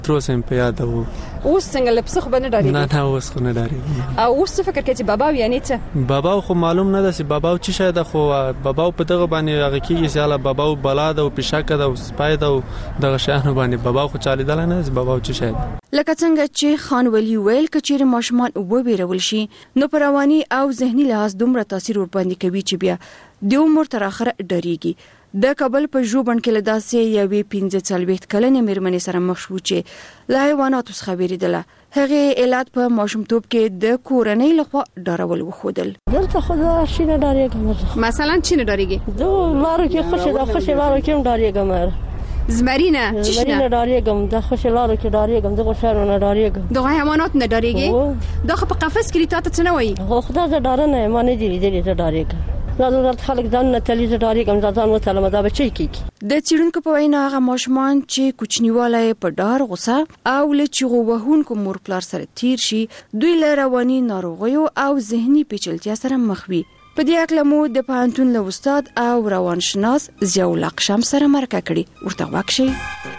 تر اوسه په یاد وو. اوس څنګه لپسخ باندې ډارېږي؟ نه اوس خو نه ډارېږي. او اوس څه فکر کوي چې بابا یعنی څه؟ بابا خو معلوم نه ده چې بابا چې شاید خو بابا په دغه باندې هغه کېږي چې اله بابا بلا ده او پښاکه ده او سپای ده او دغه شان باندې بابا خو چالي دل نه بابا چې شاید لکه څنګه چې خان ولی ویل کچېر ماشومان وبېرول شي نو پرواني او ذهني لحاظ دومره تاثیر ور باندې کوي چې بیا د عمر تر اخره ډریږي. د کابل په ژوبڼ کې له داسې یوې 45 کلنې مېرمنې سره مخ شو چې له حیواناتو څخه ویریدله. هغه علت په ماشومتوب کې د کورنۍ لخوا ډارول وښودل. دلته خدا شي نه ډارېږم. مثلا چې نه ډارېږي؟ زه لارو کې خوشې لارو کې هم ډارېږم. زمرینه زمرینه ډارېږم. د خوشې لارو کې ډارېږم. د غوښانو نه ډارېږم. د حیوانات نه ډارېږي؟ دا خو په قفس کې ریته څه نه وایي؟ خو خدا زه ډارنه ما نه دی لیدلې ته ډارېږم. زه خلک ځان نه تللی زه ډارېږم. ځان وتلم دا بچی کیږي. د چیرونکو په وینا هغه ماشومان چې کوچنیواله په ډار غوسه او له چیغو وهونکو مور پلار سره تیر شي دوی له رواني ناروغیو او ذهني پیچلتیا سره مخ وي. په دې اړه مو د پوهنتون له استاد او روانشناس ضیاء الله قشم سره مرکه کړې. ورته واکشي.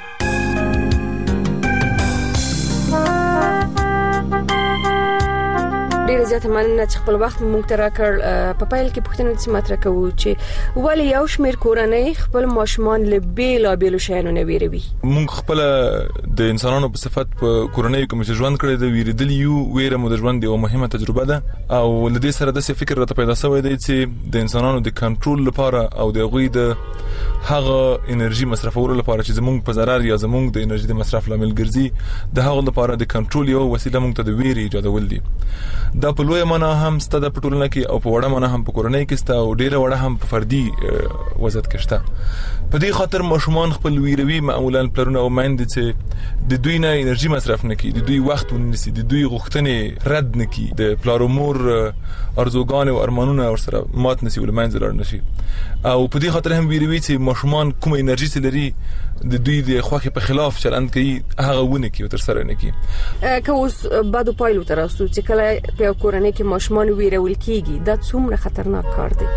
ډیره زیاته مننه چې خپل وخت مونږ ته راکړ. په پایل کې پوښتنه د مطرح کوو چې ولې یو شمېر کورنۍ خپل ماشومان له بیلابېلو شیانو نه ویروي. مونږ خپل د انسانانو په صفت په کورنۍ کې چې ژوند کړی د ویریدل یو ویره مو د ژوند یو مهمه تجربه ده او لدې سره د فکر راته پیدا شوی دی چې د انسانانو د کنټرول لپاره او د غوي د هغه انرژي مصرفولو لپاره چې زمونږ په ضرر یا زمونږ د انرژي د مصرف لامل ګرځي د هغه لپاره د کنټرول یو وسیله مونږ ته د ویري ایجادول دي. دا په لوی معنا هم ستاسو په ټولنه کې او په وړه معنا هم په کورنۍ کې ستاسو او ډیره وړه هم په فردي وضعیت کې شته. په دې خاطر ماشومان خپل ویروي معمولا پلرونه او مایندې چې د دوی نه انرژي مصرف نه کوي، د دوی وخت ونیسي، د دوی غوښتنې رد نه کوي، د پلار او مور ارزوګان او ارمانونه ورسره مات نشي ول منځ لار نشي. او په دې خاطر هم ویروي چې ماشومان کوم انرژي لري د دوی د خوخي په خلاف چلند کوي هغه ونه کوي تر سره نه کوي. که اوس بعد پایلو تراسو چې کله په کورنۍ کې ماشومان ویرول کیږي دا څومره خطرناک کار دی.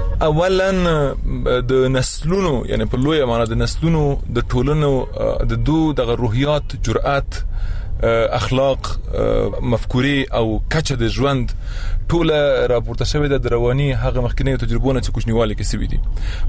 اولا د نسلونو یعنی په لوی معنا د نسلونو د ټولنو د دوه د روحیات جرأت اخلاق مفکورې او کچه د ژوند ټوله راپورته شوې ده د رواني هغه مخکنی تجربونه چې کوچنیواله کې سوي دي.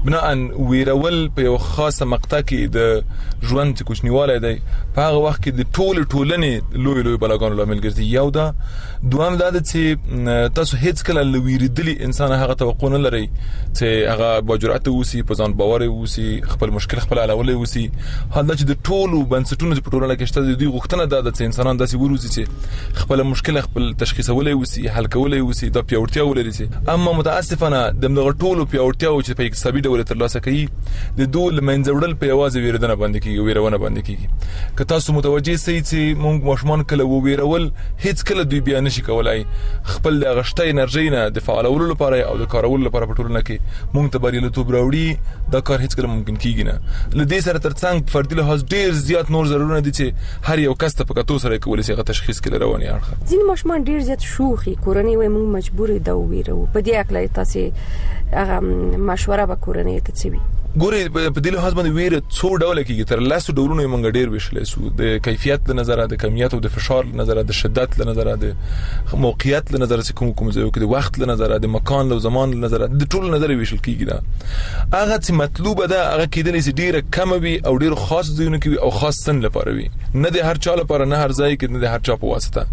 بناء ویرول په یو خاصه مقطع کې د ژوند چې کوچنیواله دی په هغه وخت کې د ټولنې لوی بلاګانو لامل ګرځي. یو دا دوام دا چې تاسو هیڅ کله لویریدلی انسان هغه توقع نه لري چې هغه باجرأت وسی په ځان باور وسی خپل مشکل خپل حلول وسی. حالت چې د ټولو بنسټونو په ټولنه کې شته د دوی غوښتنه ده چې انسانان داسې وروزي چې خپل مشکل خپل تشخیصولای وسی حل کولای وسی د پیاوړتیا ولري. اما متاسفانه دغه ټولو پیاوړتیاو چې په اقتصادي ډول ترلاسه کوي د دوه منځوړل په یوازې ویردنه باندې کیږي ویرونه باندې کیږي. که تاسو متوجي سئ چې مونږ ماشومان کله ویرول هیڅ کله دوی بیا نشي کولای خپل د غشته انرژي نه د فعالولو لپاره او د کارولو لپاره په ټولنه کې مونږ ته بریالیتوب راوړي دا کار هیڅ کله ممکن کیږي نه. لدې سره ترڅنګ فردي لحاظ ډیر زیات نور ضرورونه دي چې هر یو کس ته په کتو سره کولای شي تشخیص کړي رواني اړخ. ځینې ماشومان ډیر زیات شوخي کورنۍ وي مونږ مجبور دا ویرو. په دې اړه تاسو هغه مشوره به کورنۍ ته څه وي؟ ګوري په دې لحاظ باندې ویره څو ډول کېږي تر لاسو ډولونه مونږ ډیر وشلې سو د کیفیت له نظر د کمیت او د فشار له نظر د شدت له نظر د موقعیت له نظر چې کوم ځای کې د وخت له نظر د مکان له زمان له نظر د ټول نظر وشل کېږي. دا هغه چې مطلوبه ده هغه کېدلی چې ډیره کم وي او ډیر خاص ځایونه کې او خاص سن لپاره وي نه د هر چا لپاره نه هر ځای کې نه د هر چا په واسطه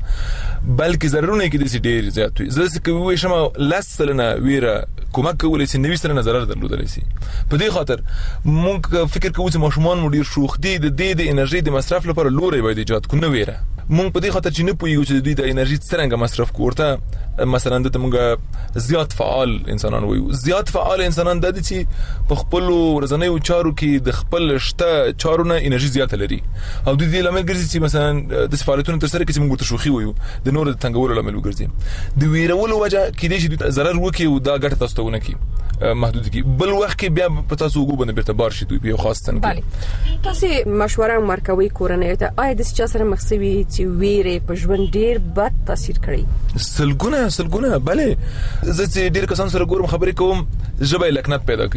بلکې ضرورونه کې د ډیر زیات وي. زه چې کوي شمه لسلنه ویره کومک کولای شي نوې سره نظر درلودلی شي. په دې خاطر مونږ فکر کوو چې ماشومان مو ډیر شوخ دي د انرژي د مصرف لپاره لوري باید ایجاد کو نه ویره. مونږ په دې خاطر چې نه پوهیږو چې دوی د انرژي څنګه مصرف کوړه مثلا د مونږ زیات فعال انسانان وي. زیات فعال انسانان د دې چې په خپل ورځنیو چارو کې د خپل شته چارونه انرژي زیات لري او دوی د لامل ګرځي چې مثلا د فعالیتونو تر سره کې مونږ ته شوخي وي د نور د تنګولو لامل ګرځي. د ویرولو وجه کې دي چې ضرر وکي او دا ګټه تاسو ته ونه کی محدود کی بل وخت کې بیا په تاسو وګورئ بیرته بار شي دوی په خاص تن کې. تاسو مشوره ورکوي کورنۍ ته آیا د چا سره مخسوي چې ویره په ژوند ډیر بد تاثیر کړی؟ سلګونه بله زه چې ډیر کسان سره ګورم خبرې کوم ژبه لکنت پیدا کوي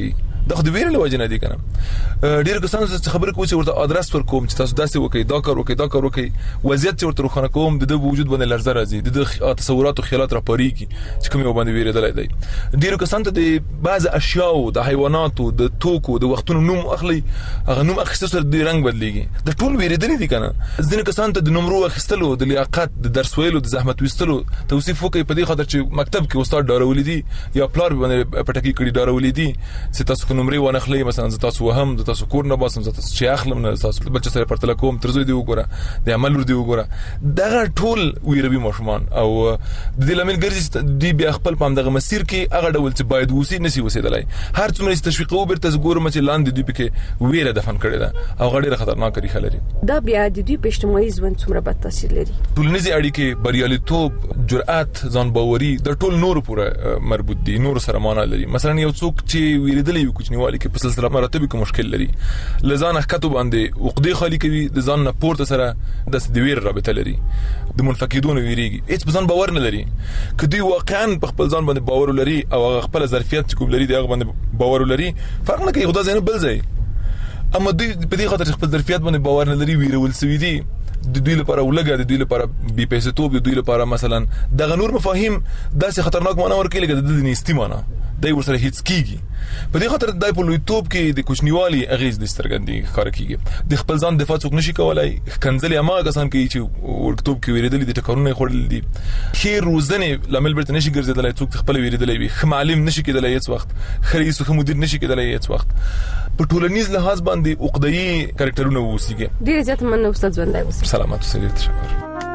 د خو د ویرې لوجه نه دي کنه. ډیر کسانو څه خبره کوي چې ورته ادرس ورکوم چې تاسو داسې وکړئ دا کار وکړئ وضعیت ورته روښانه کوم د وجود باندې لرزه راځي د تصورات او خیالات راپاریږي چې کوم یو باندې ویریدل دی. ډیر کسانو ته د بعض اشیاء د حیواناتو د توکو د وختونو نوم اخلي هغه نوم اخیستل سره د رنگ بدلېږي د ټول ویریدل دي کنه. ځینې کسانو ته د نمرو اخیستلو د لیاقت د درس ویلو د زحمت وستلو توصیف وکړي په دې خاطر چې مکتب کې استاد ډارولې دي یا پلار باندې پټکی کړي ډارولې دي چې تاسو کوم نمرې ونه اخلي مثلا تاسو وهم د تاسو کور نه باسم تاسو چې اخلم نه تاسو بل څه سره پرتل کوم ترزوی دی وګوره د عمل ور دی وګوره دغه ټول ویروي ماشومان او د دې لامل ګرځي دی بیا خپل پام دغه مسیر کې هغه ډول چې باید وسی نسی وسیدلای هر څومره تشویق وبر تاسو ګورم چې لاندې دی پکې ویره دفن کړي ده او غډیره خطرناک ریخه لري. دا بیا د دوی په اجتماعي ژوند څومره بد تاثیر لري. ټولنیزې اړیکې بریالیتوب جرأت ځان باوري د ټول نور پورې مربوط دي نور سره معنا لري. مثلا یو څوک چې ویریدلی وي کوچنیوالي کې په سلسله مراتب کې مشکل لري لزان حقته باندې عقدې خالی کوي د ځان نه پورته سره د ویر رابطه لري د منفقدون ویریږي هیڅ ځان باور نه لري. کدی واقعا په خپل ځان باندې باور لري او خپل ظرفیت کوم لري دغه باندې باور لري فرق نه کوي خدای زنه بل ځای اما دوی په دې خاطر خپل ظرفیت باندې باور نه لري ویرول سوي دي د دوی لپاره ولګه د دوی لپاره بي پیسې توپ د دوی لپاره مثلا دغه نور مفاهیم داسې خطرناک معنا ورکړي لکه د نيستي معنا دای ورسره هیڅ کیږي په دې خاطر دای په لوی توپ کې د کوچنیوالي اغیز د سترګندې ښکار کیږي د خپل ځان دفاع څوک نشي کولای کنځلې اما کسان کوي چې ورکتوب کې ویریدل دي ټکرونه خورل دي خیر روزنه لامل برته نشي ګرځیدل څوک خپل ویریدل وي معلم نشي کېدلای هیڅ وخت خريس خو مدیر نشي کېدلای هیڅ وخت په ټولنیز لحاظ باندې عقده‌ای کریکټرونه ووسیږي. ډیر زیات مننه استاد ژوندای اوسه. سلامات اوسئ. تشکر.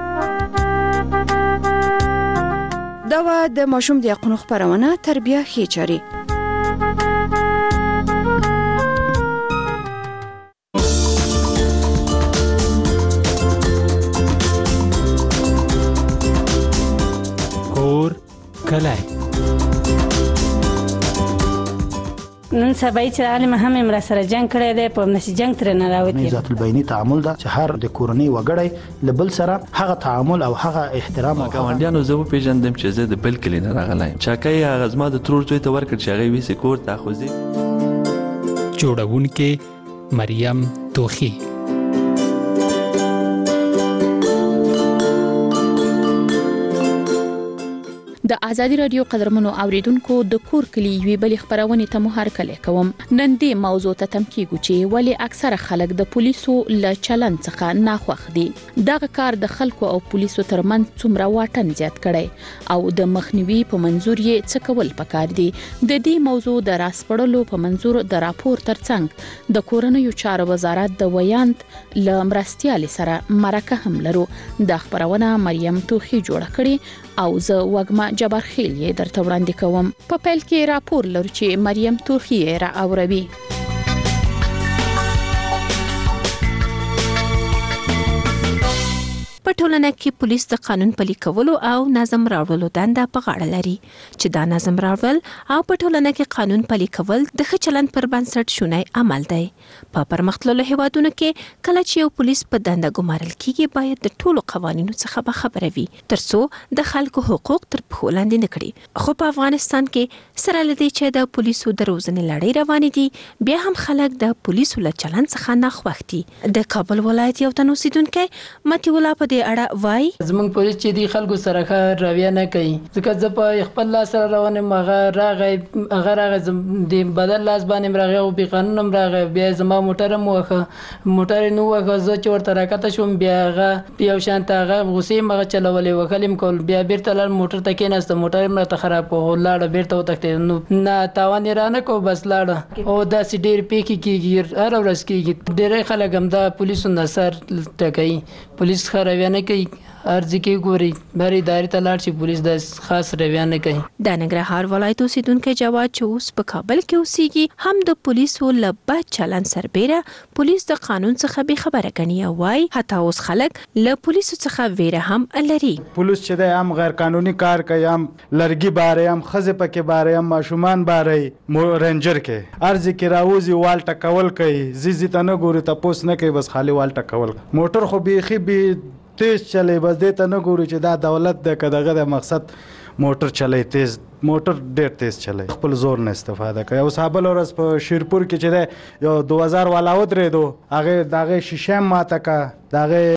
دا د ماشوم د حقوقو خبرونه تربیه خېچاري کور کلای نن سبا چې عالم هم امر سره جنگ کړی دی په نشي جنگ تر نه راوتی ذات البینی تعامل دا چې هر د کورنۍ وګړی لبل سره هغه تعامل او هغه احترام او ګاونډیانو زه په پیژندم چې زه د بل کلی نه راغلایم چاکای هغه زما د ترور زوی ته ورکړ چې هغه ویسه کور ته خوځي جوړونکې مریم توخی. د ازادي رادیو قدرمنو اوریدونکو د کور کلی وی بل خبرونه ته مو هر کله کوم نن دې موضوع ته تم کیږي چې ولی اکثره خلک د پولیسو ل چلن څخه ناخوښ دي دغه کار د خلکو او پولیسو ترمنځ څومره واټن زیات کړي او د مخنیوي په منزور یې څه کول پکار دي د دې موضوع د راسپړلو په منزور د راپور ترڅنګ د کورنیو چارو وزارت د ویاند ل مرستيال سره مرکه هم لرو د خبرونه مریم توخی جوړ کړي او زه وګما جبر خیل یې درته وړاندې کوم. په پیل کې راپور لرو چې مریم توخی را اوروي. په ټولنه کې پولیس د قانون پلي کولو او نظم راوړلو دنده په غاړه لري چې دا نظم راوړل او په ټولنه کې قانون پلي کول د ښه چلند پر بنسټ شونی عمل دی. په پرمختللو هیوادونو کې کله چې یو پولیس په دنده ګمارل کیږي باید د ټولو قوانینو څخه خبره وي ترڅو د خلکو حقوق تر پښو لاندې نه کړي. خو په افغانستان کې سره لدی چې د پولیسو د روزنې لړۍ روانې دي بیا هم خلک د پولیسو له چلند څخه ناخوښ دي. د کابل ولایت یو تن اوسیدونکی متي ولا په اړه وای زمونږ پولیس چې دی خلکو سره ښه رویه نه کوي ځکه زه په خپل لاس سره روانم هغه راغی د بدل لاس باندې راغی او بې قانون راغی بیا زما موټر مو موټر نو وغه زه چې ورته راکته شوم بیا هغه یو شانت هغه غصې مغه چلولې وکلم کول بیا بیرته لار موټر ته کېناست موټر مې ته خراب کو لاړ بیرته وتښتې نو نه تاوان رانه کو بس لاړ او داسې ډېر پیکي کېږي هر ورځ کېږي ډېر خلک هم د پولیسو نصر ټکوي پولیس ښه رویه نه کوي ارزي کې ګوري بری داري ته لاړ شي پولیس د خاص رویه نه کوي. د ننګرهار ولایت اوسیدونکو جواد چې اوس په کابل کې اوسېږي هم د پولیسو له بد چلند سربېره پولیس د قانون څخه به خبره کوي او وايي حتی اوس خلک له پولیسو څخه ویره هم لري. پولیس چې د هم غیر قانوني کار کوي هم لرګي باره هم خزه پکې باره هم ماشومان باره رنجر کې ارزي کې راوځي وال ټکول کوي زیزي ته نه ګوري تاسو نه کوي بس خالی وال ټکول موټر خو بيخي به تیز چلی بس دې ته نه ګوري چې دا دولت د کداغه د مقصد موټر چلای تیز موټر ډېر تیز چلای خپل زور نه استفاده کوي. او صابل ورځ په شیرپور کې چې یو 2000 والا ودرېدو هغه دغه شیشه ماته کا دغه